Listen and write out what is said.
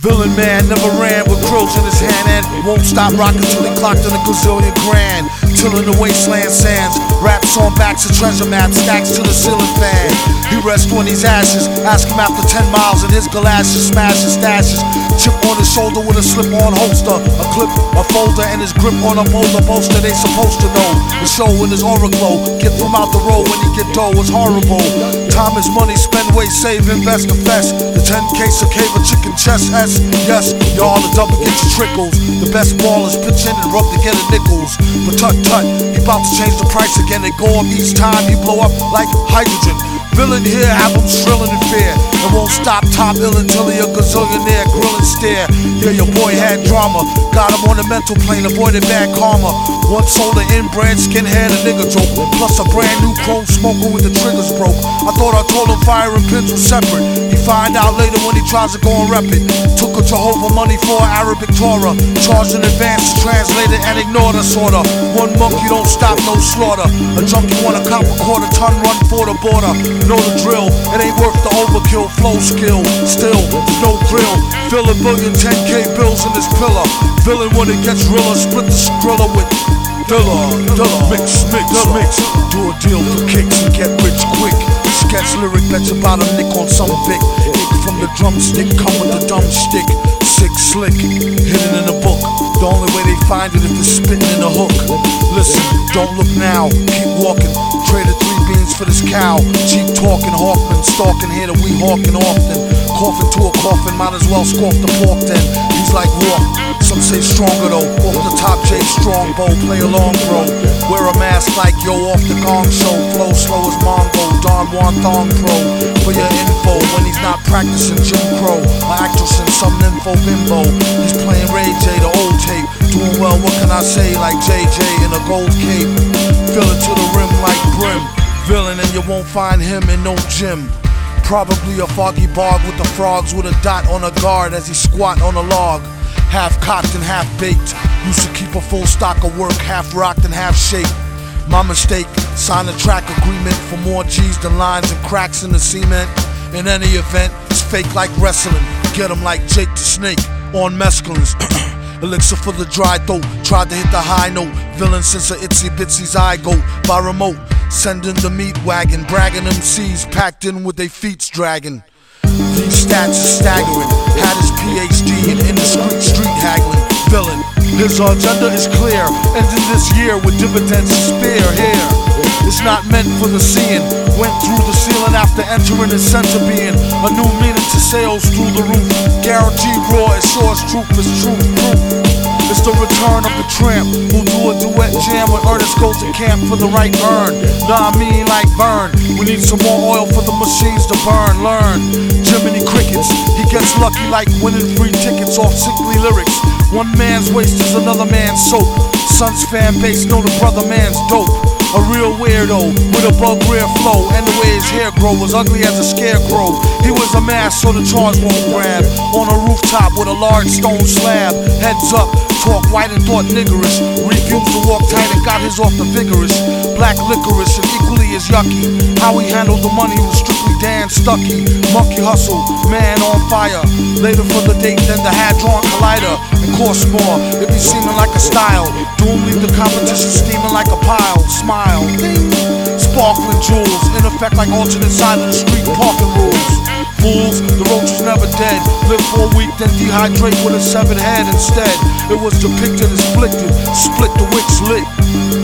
Villain man never ran with grills in his hand and won't stop rocking till he clocked in a gazillion grand. Tilling the wasteland sands, raps on backs of treasure maps, stacks to the ceiling fan. He rests on these ashes, ask him after 10 miles and his galoshes smashes stashes. Chip on his shoulder with a slip-on holster, a clip, a folder, and his grip on a boulder bolster. They supposed to know the show in his aura glow. Get from out the road when he get dough is horrible. Time is money, spend, waste, save, invest, confess. The 10K cave a chicken chest S. Yes, y'all the double get your trickles. The best ballers pitch in and rub together nickels. But tut, he bout to change the price again. They go up each time, he blow up like hydrogen. Villain here, have him shrilling in fear. And won't stop top ill until he a gazillionaire, grill and stare. Yeah, your boy had drama, got him on the mental plane, avoided bad karma. Once sold an inbred skinhead, a nigga joke. Plus a brand new chrome smoker with the triggers broke. I thought I told him fire and pins were separate. He find out later when he tries to go and rep it. Took a Jehovah money for Arabic Torah. Charged in advance to translate it and ignored us order. One monkey don't stop, no slaughter. A junkie want a cop a quarter ton, run for the border. Know the drill, it ain't worth the overkill. Flow skill, still, no thrill. Fill a billion 10K bills in this pillar. Villain when it gets realer, split the skrilla with Dilla, mix. Do a deal for kicks and get rich quick. Sketch lyric that's about a nick on some Vic. Nick from the drumstick, come with the dumb stick. Sick, slick, hidden in a book. The only way they find it if it's spitting in a hook. Listen, don't look now, keep walking. Traded 3 beans for this cow. Cheap talking, Hoffman, stalking here that we hawking often. Coughing to a coffin, might as well scoff the pork then. He's like walk, some say stronger though. Off the top J Strongbow, play along bro. Wear a mask like yo off the gong show. Flow slow as Mongo, Don Juan Thong Pro. For your info, when he's not practicing Jim Crow. My actress in some nympho bimbo. He's playing Ray J, the old tape. Doing well, what can I say, like JJ in a gold cape. Fill it to the rim like brim. Villain and you won't find him in no gym. Probably a foggy bog with the frogs with a dot on a guard as he squat on a log. Half cocked and half baked. Used to keep a full stock of work, half rocked and half shaped. My mistake, sign a track agreement for more G's than lines and cracks in the cement. In any event, it's fake like wrestling. Get him like Jake the Snake on mescalines. Elixir for the dry throat, tried to hit the high note. Villain since a itsy bitsy's eye go by remote. Sending the meat wagon, bragging MCs packed in with their feet dragging. These stats are staggering. Had his PhD in indiscreet street haggling. Villain, his agenda is clear. Ending this year with dividends to spare here. It's not meant for the seeing. Went through the ceiling after entering his center being. A new meaning to sales through the roof. Guaranteed raw, it sure is truth, it's truth, proof. It's the return of the tramp who do a duet jam when Ernest goes to camp for the right earn. Nah, I mean like burn. We need some more oil for the machines to burn. Learn Jiminy Crickets. He gets lucky like winning free tickets off sickly lyrics. One man's waste is another man's soap. Son's fan base know the brother man's dope. A real weirdo with a bug rear flow. And the way his hair grow was ugly as a scarecrow. He was a mask so the charge won't grab. On a rooftop with a large stone slab. Heads up, talk white and thought niggerish. Refused to walk tight and got his off the vigorous. Black licorice and equally as yucky. How he handled the money was strictly Dan Stucky. Monkey hustle, man on fire. Later for the date than the Hadron Collider. And course more, it be seeming like a style. Doom leave the competition steaming like a pile. Smile. Sparkling jewels, in effect like alternate side of the street parking rules. Fools, the roach was never dead. Live for a week, then dehydrate with a severed head instead. It was depicted as afflicted, split the wicks lit.